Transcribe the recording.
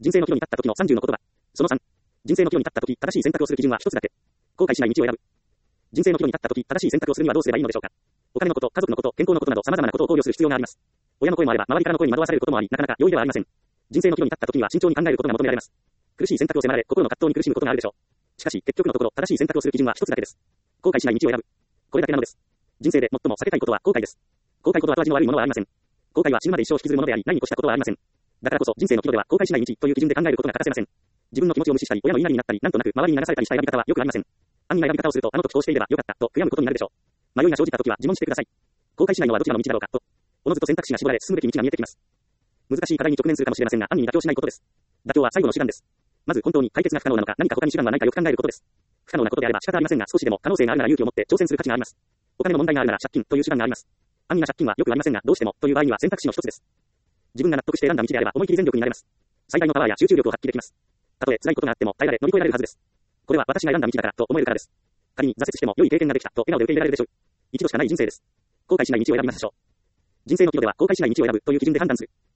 人生の岐路に立った時の30の言葉。その3。人生の岐路に立った時、正しい選択をする基準は一つだけ。後悔しない道を選ぶ。人生の岐路に立った時、正しい選択をするにはどうすればいいのでしょうか。お金のこと、家族のこと、健康のことなど様々なことを考慮する必要があります。親の声もあれば、周りからの声に惑わされることもあり、なかなか容易ではありません。人生の岐路に立った時には慎重に考えることが求められます。苦しい選択を迫られ、心の葛藤に苦しむことがあるでしょう。しかし、結局のところ、正しい選択をする基準は一つだけです。後悔しない道を選ぶ。これだけなのです。人生で最も避けたいことは後悔です。後悔ほど後味の悪いものはありません。後悔は死ぬまで一生引きずるものであり、ないに越したことはありません。だからこそ人生の岐路では後悔しない道という基準で考えることが欠かせません。自分の気持ちを無視したり、親の言いなりになったり、なんとなく周りに流されたりした選び方はよくありません。安易な選び方をすると、あの時こうしていればよかったと悔やむことになるでしょう。迷いが生じた時は自問してください。後悔しないのはどちらの道だろうかと。おのずと選択肢が絞られ、進むべき道が見えてきます。難しい課題に直面するかもしれませんが、安易に妥協しないことです。妥協は最後の手段です。まず本当に解決が不可能なのか、何か他に手段はないかよく考えることです。不可能なことであれば仕方ありませんが、少しでも可能性があるなら勇気を持って挑戦する価値があります。お金の問題があるなら借金という手段があります。安易な借金はよくありませんが、どうしてもという場合には選択肢の一つです。自分が納得して選んだ道であれば思い切り全力になれます。最大のパワーや集中力を発揮できます。たとえ辛いことがあっても耐えられ乗り越えられるはずです。これは私が選んだ道だからと思えるからです。仮に挫折しても良い経験ができたと笑顔で受け入れられるでしょう。一度しかない人生です。後悔しない道を選びましょう。人生の岐路では後悔しない道を選ぶという基準で判断する。